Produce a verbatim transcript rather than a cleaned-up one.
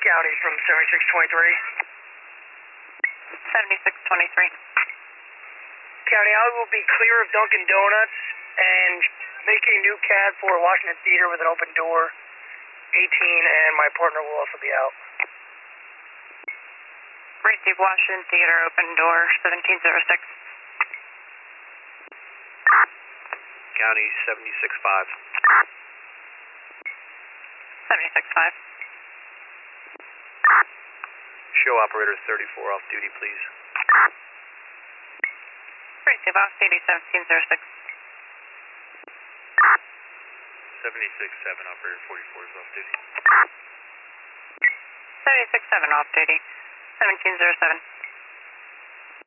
County from seventy-six twenty-three. seventy-six twenty-three. County, I will be clear of Dunkin' Donuts and make a new cab for Washington Theater with an open door. eighteen, and my partner will also be out. Receive Washington Theater, open door, seventeen oh six. County seventy-six five. seventy-six five. Show operator thirty-four off duty, please. Receive off duty, seventeen oh six. seventy-six seven, operator forty-four is off duty. seventy-six seven off duty, seventeen oh seven.